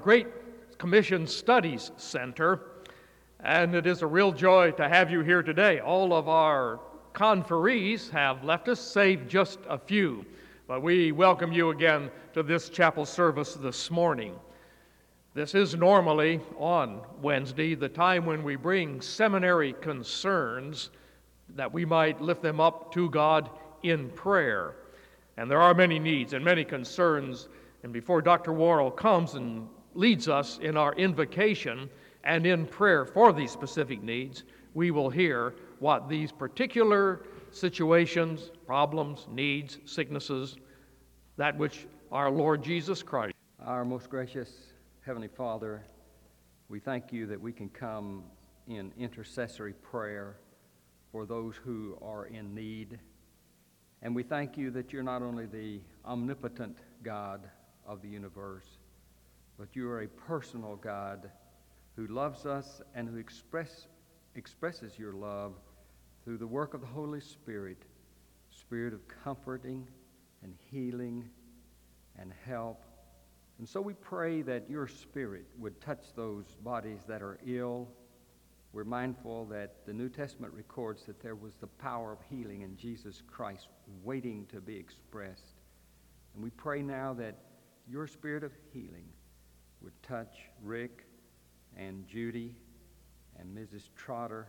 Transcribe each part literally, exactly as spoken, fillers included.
Great Commission Studies Center, and it is a real joy to have you here today. All of our conferees have left us, save just a few, but we welcome you again to this chapel service this morning. This is normally on Wednesday, the time when we bring seminary concerns that we might lift them up to God in prayer. And there are many needs and many concerns, and before Doctor Worrell comes and leads us in our invocation and in prayer for these specific needs, we will hear what these particular situations, problems, needs, sicknesses, that which our Lord Jesus Christ. Our most gracious Heavenly Father, we thank you that we can come in intercessory prayer for those who are in need. And we thank you that you're not only the omnipotent God of the universe, but you are a personal God who loves us and who express, expresses your love through the work of the Holy Spirit, spirit of comforting and healing and help. And so we pray that your Spirit would touch those bodies that are ill. We're mindful that the New Testament records that there was the power of healing in Jesus Christ waiting to be expressed. And we pray now that your spirit of healing would touch Rick and Judy and Missus Trotter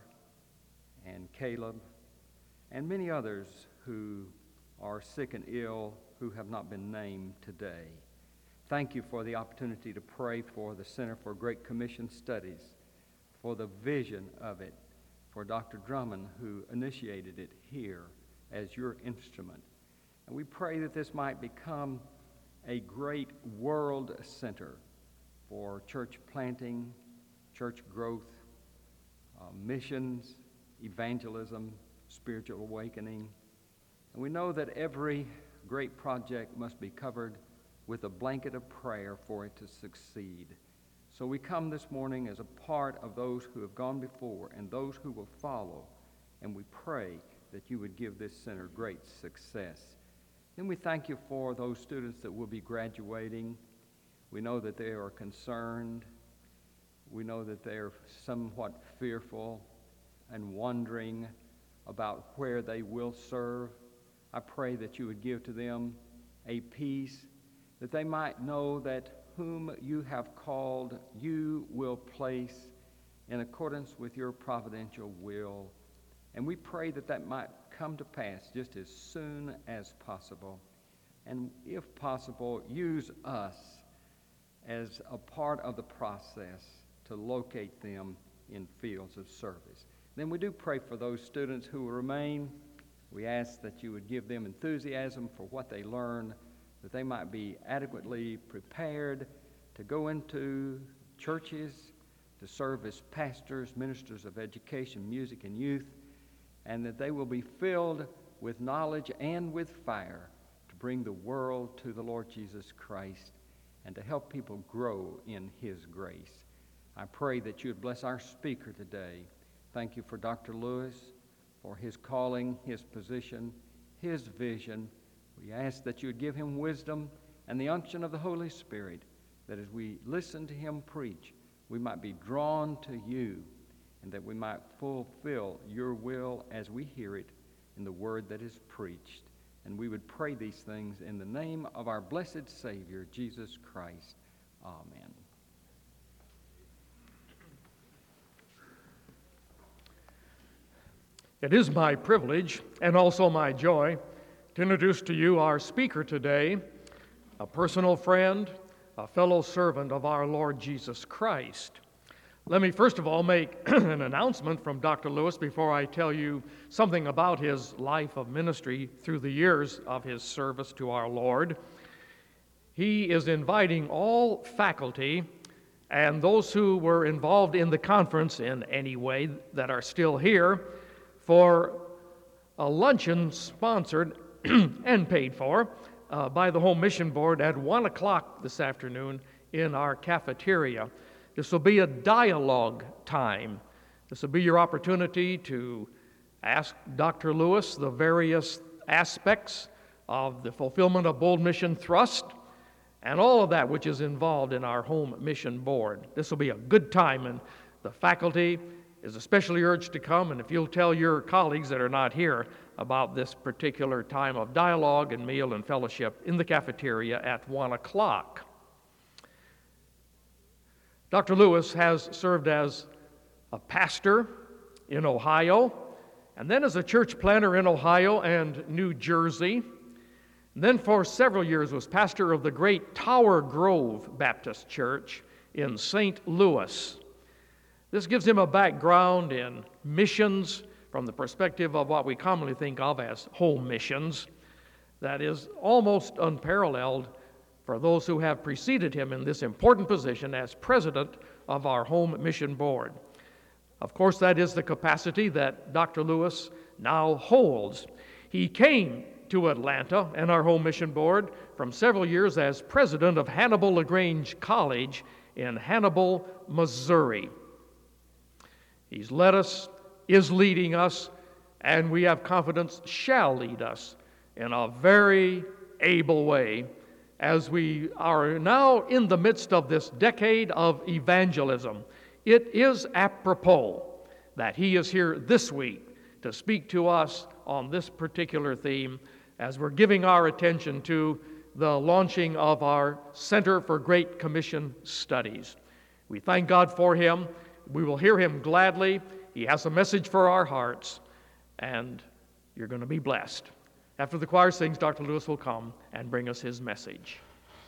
and Caleb and many others who are sick and ill who have not been named today. Thank you for the opportunity to pray for the Center for Great Commission Studies, for the vision of it, for Doctor Drummond, who initiated it here as your instrument. And we pray that this might become a great world center for church planting, church growth, uh, missions, evangelism, spiritual awakening. And we know that every great project must be covered with a blanket of prayer for it to succeed. So we come this morning as a part of those who have gone before and those who will follow, and we pray that you would give this center great success. Then we thank you for those students that will be graduating. We know that they are concerned. We know that they are somewhat fearful and wondering about where they will serve. I pray that you would give to them a peace, that they might know that whom you have called, you will place in accordance with your providential will. And we pray that that might come to pass just as soon as possible. And if possible, use us as a part of the process to locate them in fields of service. Then we do pray for those students who will remain. We ask that you would give them enthusiasm for what they learn, that they might be adequately prepared to go into churches, to serve as pastors, ministers of education, music, and youth, and that they will be filled with knowledge and with fire to bring the world to the Lord Jesus Christ and to help people grow in his grace. I pray that you would bless our speaker today. Thank you for Doctor Lewis, for his calling, his position, his vision. We ask that you would give him wisdom and the unction of the Holy Spirit, that as we listen to him preach, we might be drawn to you, and that we might fulfill your will as we hear it in the word that is preached. And we would pray these things in the name of our blessed Savior, Jesus Christ. Amen. It is my privilege and also my joy to introduce to you our speaker today, a personal friend, a fellow servant of our Lord Jesus Christ. Let me first of all make an announcement from Doctor Lewis before I tell you something about his life of ministry through the years of his service to our Lord. He is inviting all faculty and those who were involved in the conference in any way that are still here for a luncheon sponsored and paid for uh, by the Home Mission Board at one o'clock this afternoon in our cafeteria. This will be a dialogue time. This will be your opportunity to ask Doctor Lewis the various aspects of the fulfillment of Bold Mission Thrust and all of that which is involved in our home mission board. This will be a good time, and the faculty is especially urged to come, and if you'll tell your colleagues that are not here about this particular time of dialogue and meal and fellowship in the cafeteria at one o'clock. Doctor Lewis has served as a pastor in Ohio, and then as a church planter in Ohio and New Jersey. And then for several years was pastor of the great Tower Grove Baptist Church in Saint Louis. This gives him a background in missions from the perspective of what we commonly think of as home missions that is almost unparalleled for those who have preceded him in this important position as president of our home mission board. Of course, that is the capacity that Doctor Lewis now holds. He came to Atlanta and our home mission board from several years as president of Hannibal LaGrange College in Hannibal, Missouri. He's led us, is leading us, and we have confidence shall lead us in a very able way as we are now in the midst of this decade of evangelism. It is apropos that he is here this week to speak to us on this particular theme as we're giving our attention to the launching of our Center for Great Commission Studies. We thank God for him. We will hear him gladly. He has a message for our hearts, and you're going to be blessed. After the choir sings, Doctor Lewis will come and bring us his message.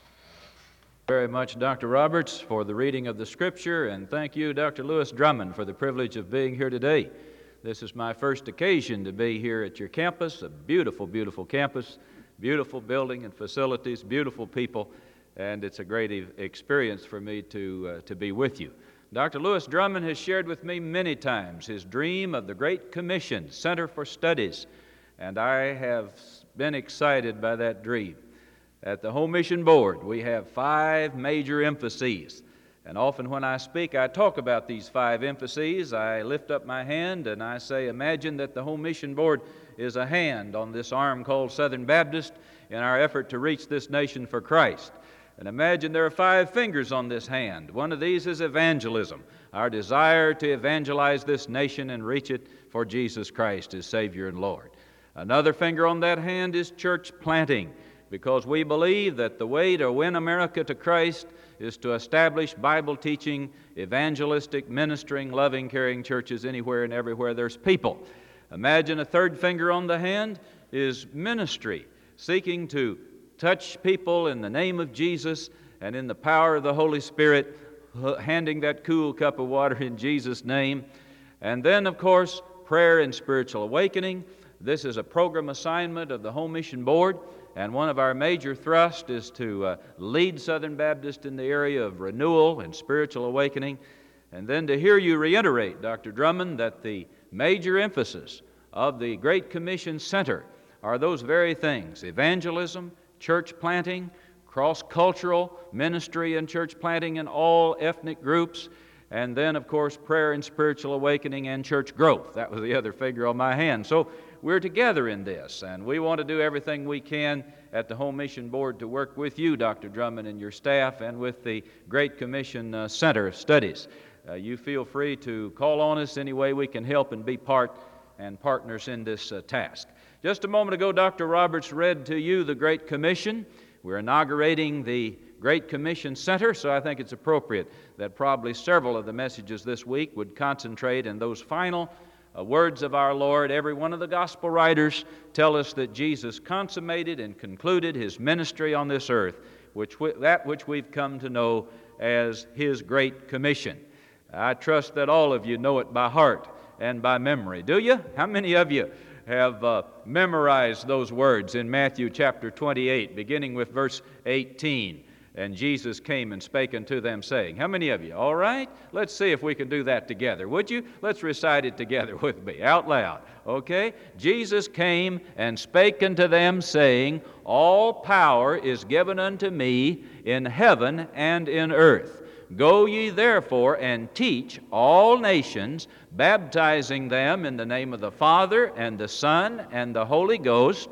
Very much, Doctor Roberts, for the reading of the Scripture, and thank you, Doctor Lewis Drummond, for the privilege of being here today. This is my first occasion to be here at your campus, a beautiful, beautiful campus, beautiful building and facilities, beautiful people, and it's a great e- experience for me to, uh, to be with you. Doctor Lewis Drummond has shared with me many times his dream of the Great Commission, Center for Studies, and I have been excited by that dream. At the Home Mission Board, we have five major emphases, and often when I speak, I talk about these five emphases. I lift up my hand and I say, imagine that the Home Mission Board is a hand on this arm called Southern Baptist in our effort to reach this nation for Christ. And imagine there are five fingers on this hand. One of these is evangelism, our desire to evangelize this nation and reach it for Jesus Christ as Savior and Lord. Another finger on that hand is church planting, because we believe that the way to win America to Christ is to establish Bible-teaching, evangelistic, ministering, loving, caring churches anywhere and everywhere there's people. Imagine a third finger on the hand is ministry, seeking to touch people in the name of Jesus and in the power of the Holy Spirit, handing that cool cup of water in Jesus' name. And then, of course, prayer and spiritual awakening. This is a program assignment of the Home Mission Board, and one of our major thrusts is to uh, lead Southern Baptist in the area of renewal and spiritual awakening. And then to hear you reiterate, Doctor Drummond, that the major emphasis of the Great Commission Center are those very things: evangelism, church planting, cross-cultural ministry and church planting in all ethnic groups, and then, of course, prayer and spiritual awakening and church growth. That was the other finger on my hand. So we're together in this, and we want to do everything we can at the Home Mission Board to work with you, Doctor Drummond, and your staff, and with the Great Commission uh, Center of Studies. Uh, you feel free to call on us any way we can help and be part and partners in this uh, task. Just a moment ago, Doctor Roberts read to you the Great Commission. We're inaugurating the Great Commission Center, so I think it's appropriate that probably several of the messages this week would concentrate in those final uh, words of our Lord. Every one of the gospel writers tell us that Jesus consummated and concluded his ministry on this earth, which that which we've come to know as his Great Commission. I trust that all of you know it by heart and by memory. Do you? How many of you have uh, memorized those words in Matthew chapter twenty-eight, beginning with verse eighteen? And Jesus came and spake unto them, saying. How many of you? All right? Let's see if we can do that together, would you? Let's recite it together with me, out loud. Okay? Jesus came and spake unto them, saying, All power is given unto me in heaven and in earth. Go ye therefore and teach all nations, baptizing them in the name of the Father and the Son and the Holy Ghost,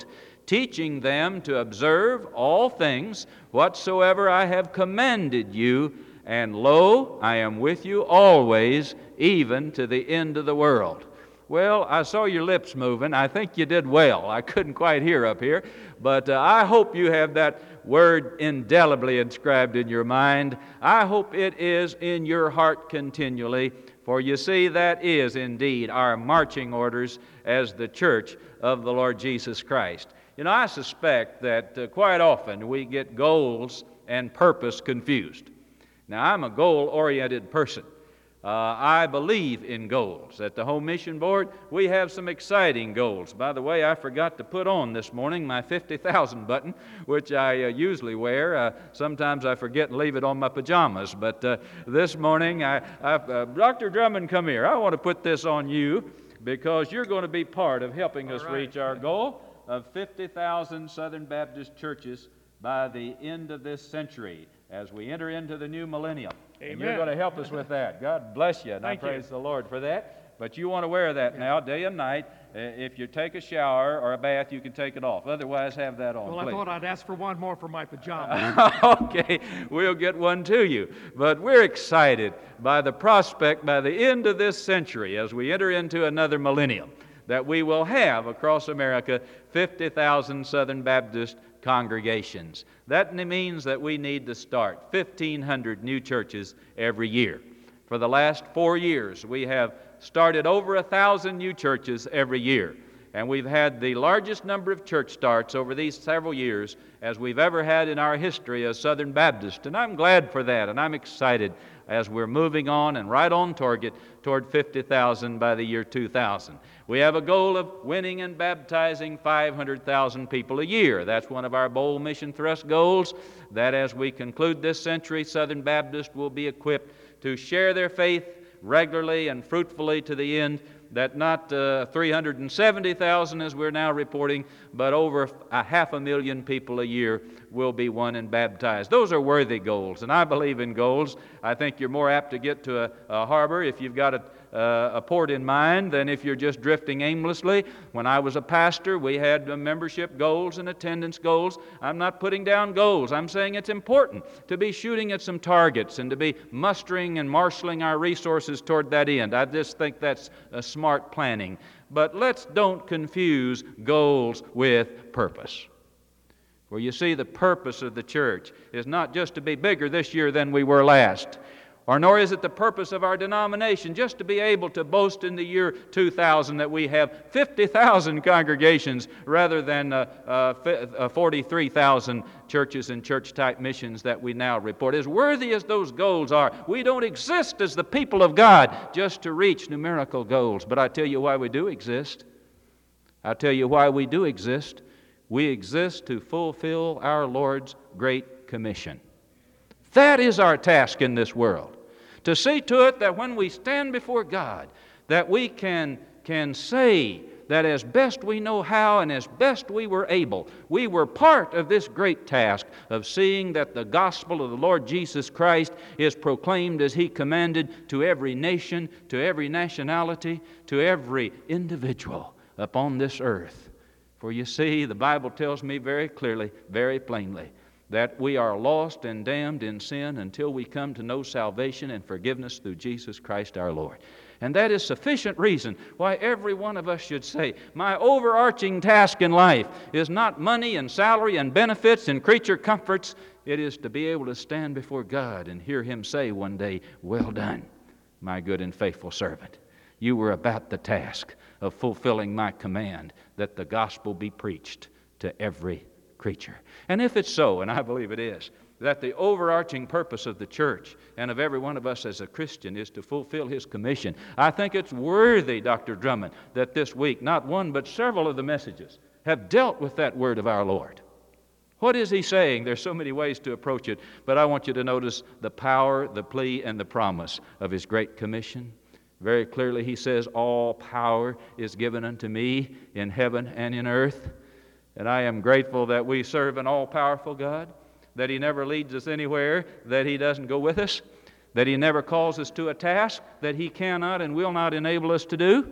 teaching them to observe all things whatsoever I have commanded you, and lo, I am with you always, even to the end of the world. Well, I saw your lips moving. I think you did well. I couldn't quite hear up here, but uh, I hope you have that word indelibly inscribed in your mind. I hope it is in your heart continually, for you see, that is indeed our marching orders as the church of the Lord Jesus Christ. You know, I suspect that uh, quite often we get goals and purpose confused. Now, I'm a goal-oriented person. Uh, I believe in goals. At the Home Mission Board, we have some exciting goals. By the way, I forgot to put on this morning my fifty thousand button, which I uh, usually wear. Uh, sometimes I forget and leave it on my pajamas, but uh, this morning, I, I, uh, Doctor Drummond, come here. I want to put this on you because you're going to be part of helping us right. reach our goal of fifty thousand Southern Baptist churches by the end of this century as we enter into the new millennium. Amen. And you're going to help us with that. God bless you, and Thank I praise you. the Lord for that. But you want to wear that now day and night. Uh, If you take a shower or a bath, you can take it off. Otherwise, have that on, Well, I please. thought I'd ask for one more for my pajamas. Okay, we'll get one to you. But we're excited by the prospect by the end of this century, as we enter into another millennium, that we will have across America fifty thousand Southern Baptist congregations. That means that we need to start fifteen hundred new churches every year. For the last four years, we have started over a thousand new churches every year. And we've had the largest number of church starts over these several years as we've ever had in our history as Southern Baptist. And I'm glad for that, and I'm excited as we're moving on and right on target toward fifty thousand by the year two thousand. We have a goal of winning and baptizing five hundred thousand people a year. That's one of our bold mission thrust goals, that as we conclude this century, Southern Baptist will be equipped to share their faith regularly and fruitfully to the end, that not uh, three hundred seventy thousand as we're now reporting, but over a half a million people a year will be won and baptized. Those are worthy goals, and I believe in goals. I think you're more apt to get to a, a harbor if you've got a, uh, a port in mind than if you're just drifting aimlessly. When I was a pastor, we had uh, membership goals and attendance goals. I'm not putting down goals. I'm saying it's important to be shooting at some targets and to be mustering and marshaling our resources toward that end. I just think that's a smart planning. But let's don't confuse goals with purpose. For you see, the purpose of the church is not just to be bigger this year than we were last, or nor is it the purpose of our denomination just to be able to boast in the year two thousand that we have fifty thousand congregations rather than uh, uh, forty-three thousand churches and church-type missions that we now report. As worthy as those goals are, we don't exist as the people of God just to reach numerical goals. But I tell you why we do exist. I tell you why we do exist. We exist to fulfill our Lord's Great Commission. That is our task in this world, to see to it that when we stand before God, that we can, can say that as best we know how and as best we were able, we were part of this great task of seeing that the gospel of the Lord Jesus Christ is proclaimed as He commanded to every nation, to every nationality, to every individual upon this earth. For you see, the Bible tells me very clearly, very plainly, that we are lost and damned in sin until we come to know salvation and forgiveness through Jesus Christ our Lord. And that is sufficient reason why every one of us should say, my overarching task in life is not money and salary and benefits and creature comforts. It is to be able to stand before God and hear Him say one day, well done, my good and faithful servant. You were about the task of fulfilling my command that the gospel be preached to every creature. And if it's so, and I believe it is, that the overarching purpose of the church and of every one of us as a Christian is to fulfill His commission, I think it's worthy, Doctor Drummond, that this week not one but several of the messages have dealt with that word of our Lord. What is He saying? There's so many ways to approach it, but I want you to notice the power, the plea, and the promise of His great commission. Very clearly He says, all power is given unto me in heaven and in earth. And I am grateful that we serve an all-powerful God, that He never leads us anywhere, that He doesn't go with us, that He never calls us to a task that He cannot and will not enable us to do.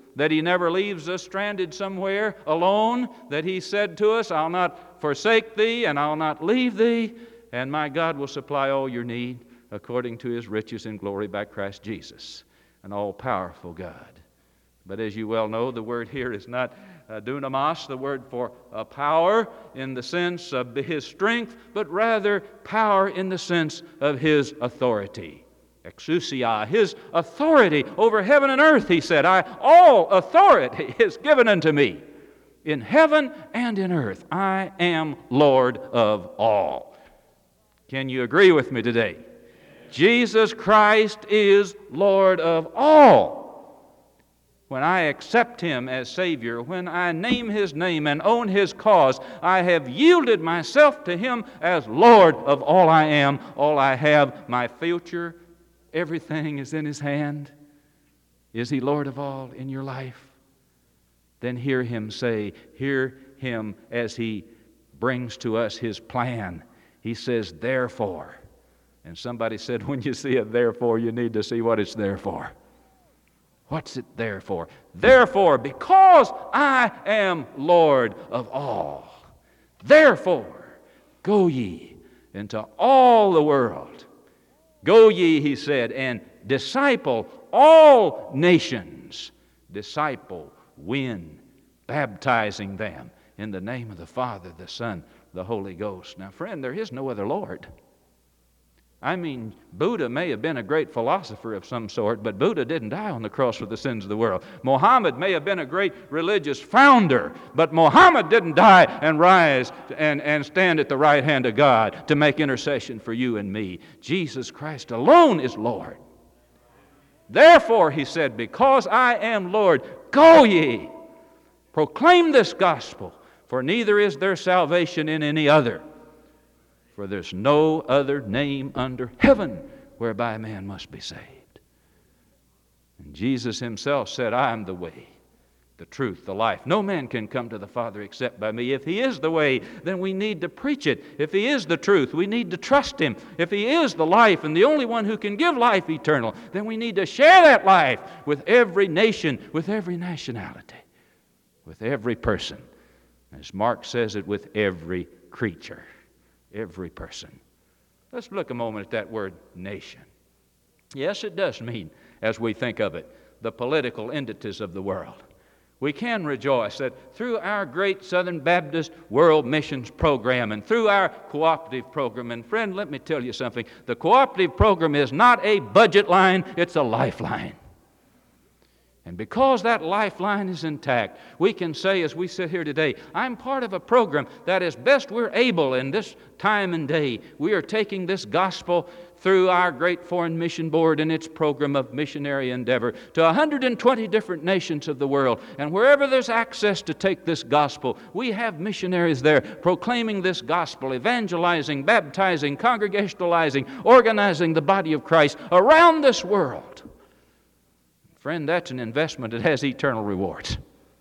that He never leaves us stranded somewhere alone, that He said to us, I'll not forsake thee and I'll not leave thee, and my God will supply all your need according to His riches in glory by Christ Jesus, an all-powerful God. But as you well know, the word here is not uh, dunamos, the word for uh, power in the sense of His strength, but rather power in the sense of His authority. Exousia, His authority over heaven and earth, He said, I, all authority is given unto me in heaven and in earth. I am Lord of all. Can you agree with me today? Jesus Christ is Lord of all. When I accept Him as Savior, when I name His name and own His cause, I have yielded myself to Him as Lord of all I am, all I have, my future, everything is in His hand. Is He Lord of all in your life? Then hear Him say, hear Him as He brings to us His plan. He says, therefore. And somebody said, when you see a therefore, you need to see what it's there for. What's it there for? Therefore, because I am Lord of all, therefore, go ye into all the world. Go ye, He said, and disciple all nations. Disciple, win, baptizing them in the name of the Father, the Son, the Holy Ghost. Now, friend, there is no other Lord. I mean, Buddha may have been a great philosopher of some sort, but Buddha didn't die on the cross for the sins of the world. Muhammad may have been a great religious founder, but Muhammad didn't die and rise and, and stand at the right hand of God to make intercession for you and me. Jesus Christ alone is Lord. Therefore, He said, because I am Lord, go ye, proclaim this gospel, for neither is there salvation in any other. For there's no other name under heaven whereby man must be saved. And Jesus Himself said, I am the way, the truth, the life. No man can come to the Father except by me. If He is the way, then we need to preach it. If He is the truth, we need to trust Him. If He is the life and the only one who can give life eternal, then we need to share that life with every nation, with every nationality, with every person. As Mark says it, with every creature. Every person. Let's look a moment at that word nation. Yes, it does mean, as we think of it, the political entities of the world. We can rejoice that through our great Southern Baptist World Missions Program and through our cooperative program, and friend, let me tell you something, the cooperative program is not a budget line, it's a lifeline. And because that lifeline is intact, we can say as we sit here today, I'm part of a program that as best we're able in this time and day, we are taking this gospel through our great Foreign Mission Board and its program of missionary endeavor to one hundred twenty different nations of the world. And wherever there's access to take this gospel, we have missionaries there proclaiming this gospel, evangelizing, baptizing, congregationalizing, organizing the body of Christ around this world. Friend, that's an investment that has eternal rewards.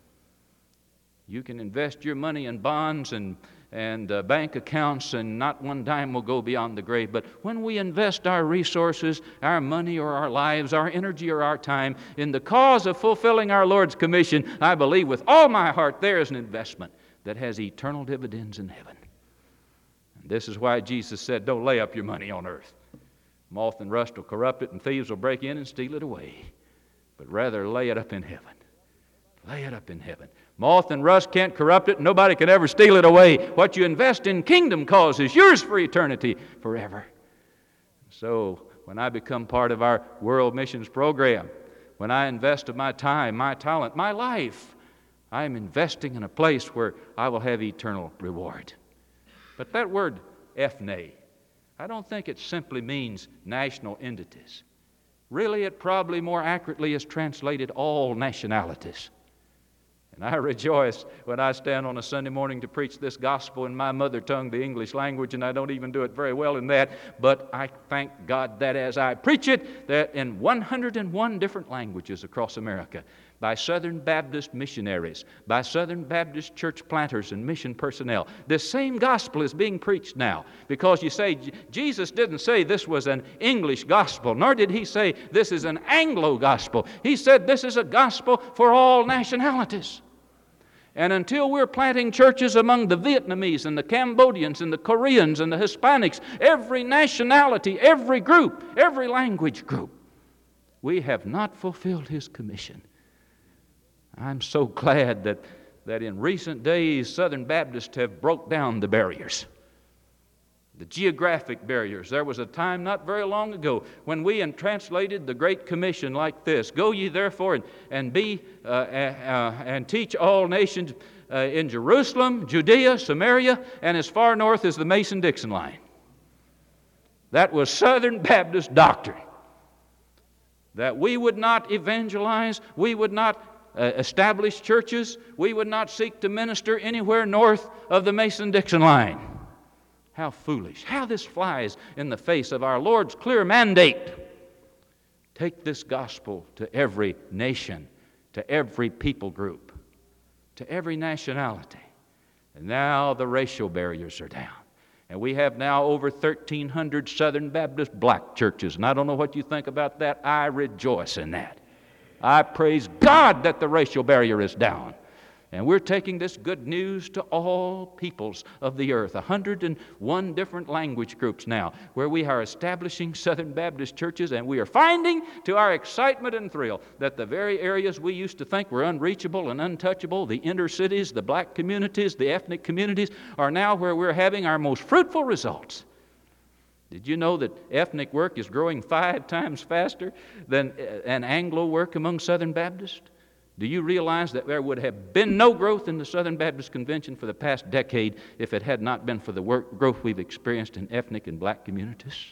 You can invest your money in bonds and, and uh, bank accounts, and not one dime will go beyond the grave. But when we invest our resources, our money or our lives, our energy or our time in the cause of fulfilling our Lord's commission, I believe with all my heart there is an investment that has eternal dividends in heaven. And this is why Jesus said, don't lay up your money on earth. Moth and rust will corrupt it, and thieves will break in and steal it away. But rather lay it up in heaven. Lay it up in heaven. Moth and rust can't corrupt it, and nobody can ever steal it away. What you invest in kingdom cause is yours for eternity, forever. So when I become part of our world missions program, when I invest of my time, my talent, my life, I am investing in a place where I will have eternal reward. But that word ethne, I don't think it simply means national entities. Really, it probably more accurately is translated all nationalities. And I rejoice when I stand on a Sunday morning to preach this gospel in my mother tongue, the English language, and I don't even do it very well in that, but I thank God that as I preach it, that in one hundred one different languages across America, by Southern Baptist missionaries, by Southern Baptist church planters and mission personnel. This same gospel is being preached now, because you say, Jesus didn't say this was an English gospel, nor did he say this is an Anglo gospel. He said this is a gospel for all nationalities. And until we're planting churches among the Vietnamese and the Cambodians and the Koreans and the Hispanics, every nationality, every group, every language group, we have not fulfilled his commission. I'm so glad that, that in recent days Southern Baptists have broke down the barriers, the geographic barriers. There was a time not very long ago when we and translated the Great Commission like this: Go ye therefore and, and be uh, uh, and teach all nations uh, in Jerusalem, Judea, Samaria, and as far north as the Mason-Dixon line. That was Southern Baptist doctrine. That we would not evangelize, we would not Uh, establish churches, we would not seek to minister anywhere north of the Mason-Dixon line. How foolish. How this flies in the face of our Lord's clear mandate. Take this gospel to every nation, to every people group, to every nationality. And now the racial barriers are down. And we have now over thirteen hundred Southern Baptist black churches. And I don't know what you think about that. I rejoice in that. I praise God that the racial barrier is down. And we're taking this good news to all peoples of the earth, one hundred one different language groups now, where we are establishing Southern Baptist churches, and we are finding, to our excitement and thrill, that the very areas we used to think were unreachable and untouchable, the inner cities, the black communities, the ethnic communities, are now where we're having our most fruitful results. Did you know that ethnic work is growing five times faster than an Anglo work among Southern Baptists? Do you realize that there would have been no growth in the Southern Baptist Convention for the past decade if it had not been for the work, growth we've experienced in ethnic and black communities?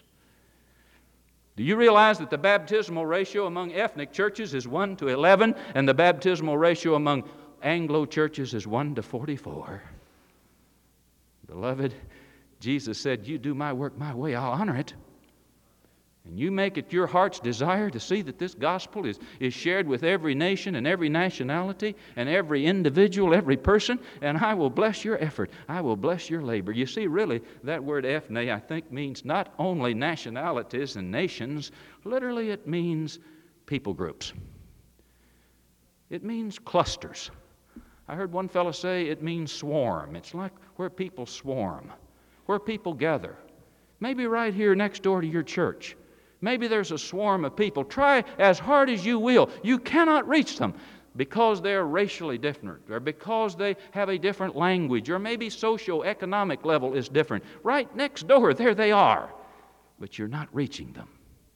Do you realize that the baptismal ratio among ethnic churches is one to eleven, and the baptismal ratio among Anglo churches is one to forty-four? Beloved, Jesus said, you do my work my way, I'll honor it. And you make it your heart's desire to see that this gospel is, is shared with every nation and every nationality and every individual, every person, and I will bless your effort. I will bless your labor. You see, really, that word ethne, I think, means not only nationalities and nations. Literally, it means people groups. It means clusters. I heard one fellow say it means swarm. It's like where people swarm, where people gather. Maybe right here next door to your church. Maybe there's a swarm of people. Try as hard as you will. You cannot reach them because they're racially different, or because they have a different language, or maybe socio-economic level is different. Right next door, there they are. But you're not reaching them.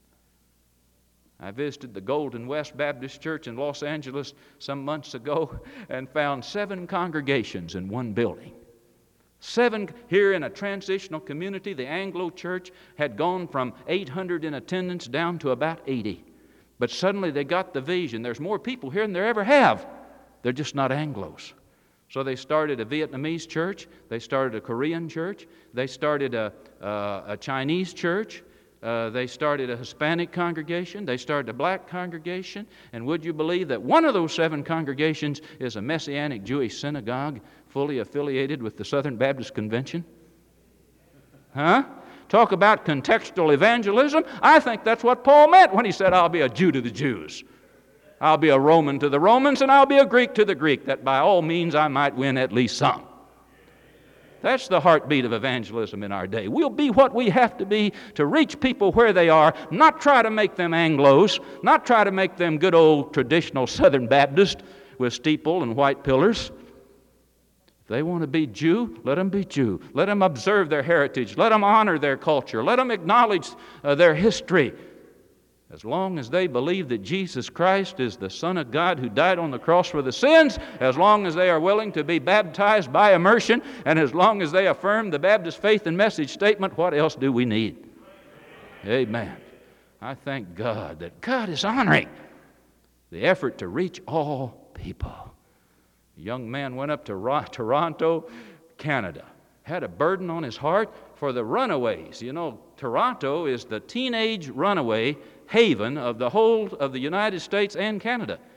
I visited the Golden West Baptist Church in Los Angeles some months ago and found seven congregations in one building. Seven here in a transitional community. The Anglo church had gone from eight hundred in attendance down to about eighty. But suddenly they got the vision. There's more people here than there ever have. They're just not Anglos. So they started a Vietnamese church. They started a Korean church. They started a, uh, a Chinese church. Uh, they started a Hispanic congregation. They started a black congregation. And would you believe that one of those seven congregations is a Messianic Jewish synagogue fully affiliated with the Southern Baptist Convention? Huh? Talk about contextual evangelism. I think that's what Paul meant when he said, I'll be a Jew to the Jews. I'll be a Roman to the Romans, and I'll be a Greek to the Greek, that by all means I might win at least some. That's the heartbeat of evangelism in our day. We'll be what we have to be to reach people where they are, not try to make them Anglos, not try to make them good old traditional Southern Baptist with steeple and white pillars. If they want to be Jew, let them be Jew. Let them observe their heritage. Let them honor their culture. Let them acknowledge uh, their history. As long as they believe that Jesus Christ is the Son of God who died on the cross for the sins, as long as they are willing to be baptized by immersion, and as long as they affirm the Baptist faith and message statement, what else do we need? Amen. I thank God that God is honoring the effort to reach all people. A young man went up to Toronto, Canada, had a burden on his heart for the runaways. You know, Toronto is the teenage runaway haven of the whole of the United States and Canada.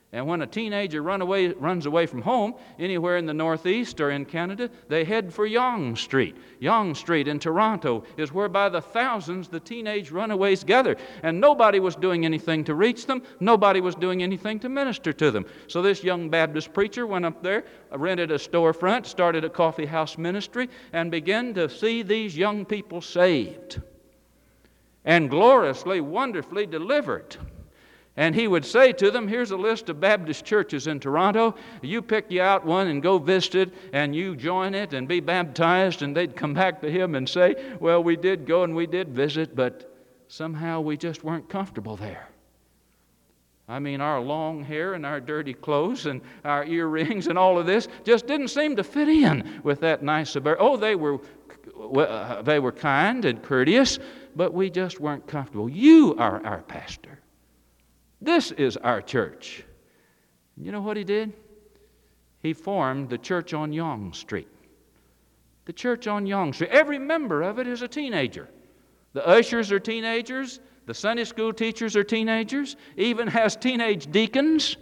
And when a teenager run away, runs away from home, anywhere in the Northeast or in Canada, they head for Yonge Street. Yonge Street in Toronto is where by the thousands the teenage runaways gather. And nobody was doing anything to reach them. Nobody was doing anything to minister to them. So this young Baptist preacher went up there, rented a storefront, started a coffee house ministry, and began to see these young people saved and gloriously, wonderfully delivered. And he would say to them, here's a list of Baptist churches in Toronto. You pick you out one and go visit it, and you join it and be baptized. And they'd come back to him and say, well, we did go and we did visit, but somehow we just weren't comfortable there. I mean, our long hair and our dirty clothes and our earrings and all of this just didn't seem to fit in with that nice suburban. Oh, they were, uh, they were kind and courteous, but we just weren't comfortable. You are our pastor. This is our church. You know what he did? He formed the church on Yonge Street. The church on Yonge Street. Every member of it is a teenager. The ushers are teenagers. The Sunday school teachers are teenagers. Even has teenage deacons.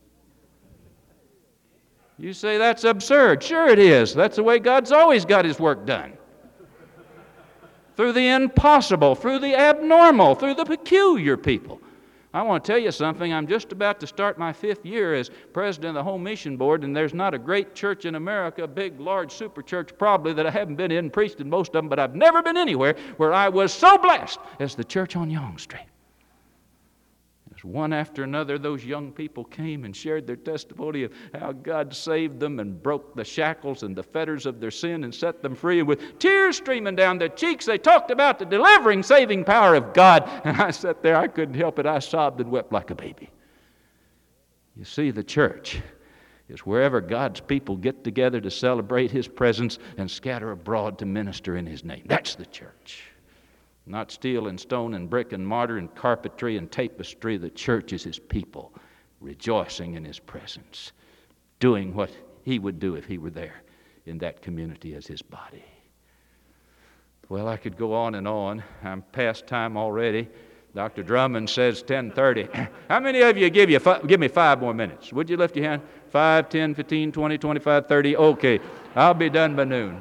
You say that's absurd. Sure it is. That's the way God's always got His work done. Through the impossible, through the abnormal, through the peculiar people. I want to tell you something. I'm just about to start my fifth year as president of the Home Mission Board, and there's not a great church in America, a big, large super church probably, that I haven't been in and preached in most of them, but I've never been anywhere where I was so blessed as the church on Yonge Street. As one after another, those young people came and shared their testimony of how God saved them and broke the shackles and the fetters of their sin and set them free. And with tears streaming down their cheeks, they talked about the delivering, saving power of God. And I sat there, I couldn't help it. I sobbed and wept like a baby. You see, the church is wherever God's people get together to celebrate His presence and scatter abroad to minister in His name. That's the church. Not steel and stone and brick and mortar and carpentry and tapestry. The church is His people, rejoicing in His presence, doing what He would do if He were there in that community as His body. Well, I could go on and on. I'm past time already. Doctor Drummond says ten thirty. How many of you give you five, give me five more minutes? Would you lift your hand? five, ten, fifteen, twenty, twenty-five, thirty. Okay, I'll be done by noon.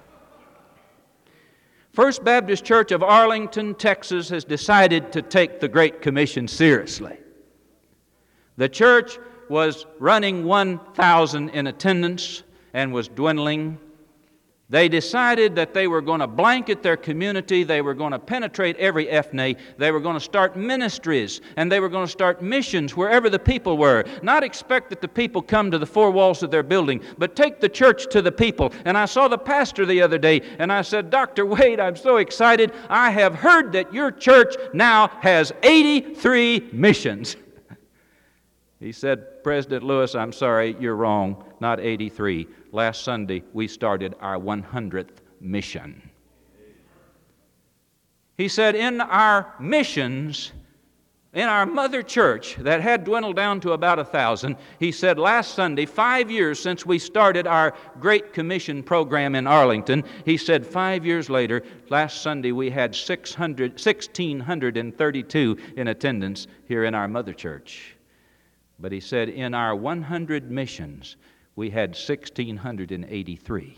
First Baptist Church of Arlington, Texas has decided to take the Great Commission seriously. The church was running one thousand in attendance and was dwindling. They decided that they were going to blanket their community, they were going to penetrate every ethne, they were going to start ministries, and they were going to start missions wherever the people were. Not expect that the people come to the four walls of their building, but take the church to the people. And I saw the pastor the other day, and I said, Doctor Wade, I'm so excited. I have heard that your church now has eighty-three missions. He said, President Lewis, I'm sorry, you're wrong, not eighty-three. Last Sunday, we started our one hundredth mission. He said, in our missions, in our mother church that had dwindled down to about a thousand, he said last Sunday, five years since we started our Great Commission program in Arlington, he said five years later, last Sunday we had six hundred, one thousand six hundred thirty-two in attendance here in our mother church. But he said in our one hundred missions, we had one thousand six hundred eighty-three.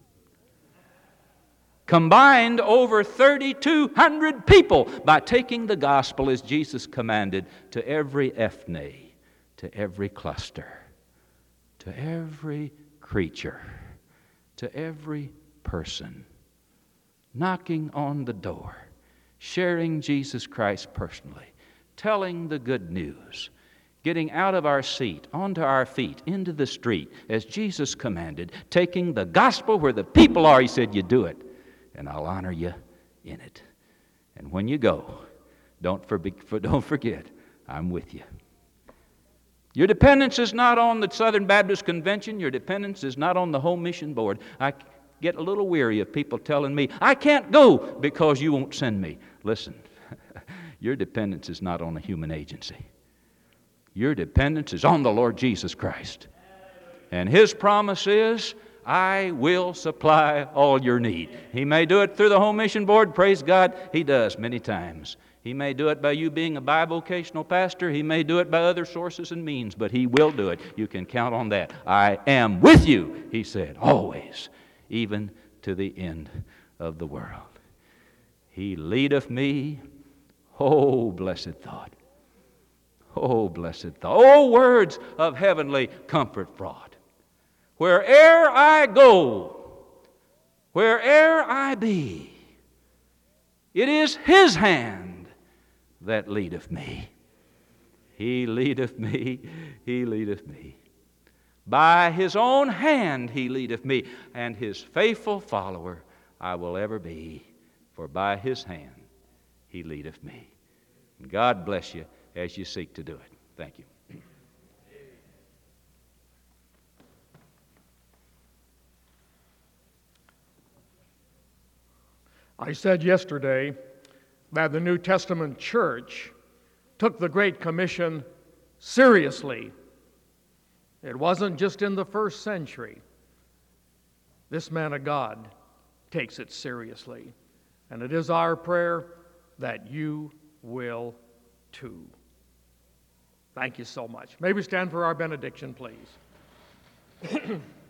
Combined over three thousand two hundred people by taking the gospel as Jesus commanded to every ethne, to every cluster, to every creature, to every person. Knocking on the door, sharing Jesus Christ personally, telling the good news, getting out of our seat, onto our feet, into the street, as Jesus commanded, taking the gospel where the people are. He said, you do it, and I'll honor you in it. And when you go, don't, for, don't forget, I'm with you. Your dependence is not on the Southern Baptist Convention. Your dependence is not on the Home Mission Board. I get a little weary of people telling me, I can't go because you won't send me. Listen, your dependence is not on a human agency. Your dependence is on the Lord Jesus Christ. And His promise is, I will supply all your need. He may do it through the Home Mission Board. Praise God, He does many times. He He may do it by you being a bivocational pastor. He may do it by other sources and means, but He will do it. You can count on that. I am with you, He said, always, even to the end of the world. He leadeth me. Oh, blessed thought. Oh, blessed thought. Oh, words of heavenly comfort brought. Where'er I go, where'er I be, it is His hand that leadeth me. He leadeth me, He leadeth me. By His own hand He leadeth me, and His faithful follower I will ever be, for by His hand He leadeth me. And God bless you as you seek to do it. Thank you. I said yesterday that the New Testament church took the Great Commission seriously. It wasn't just in the first century. This man of God takes it seriously. And it is our prayer that you will too. Thank you so much. May we stand for our benediction, please.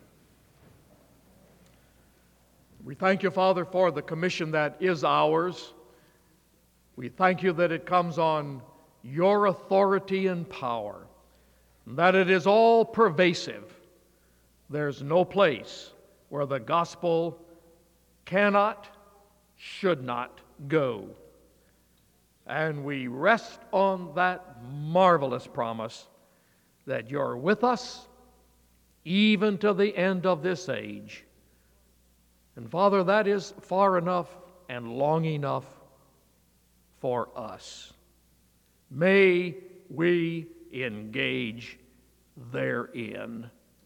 We thank you, Father, for the commission that is ours. We thank you that it comes on your authority and power, and that it is all pervasive. There's no place where the gospel cannot, should not go. And we rest on that marvelous promise that you're with us even to the end of this age. And Father, that is far enough and long enough for us. May we engage therein.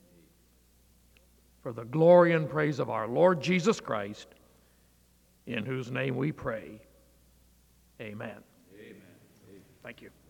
For the glory and praise of our Lord Jesus Christ, in whose name we pray. Amen. Amen. Thank you.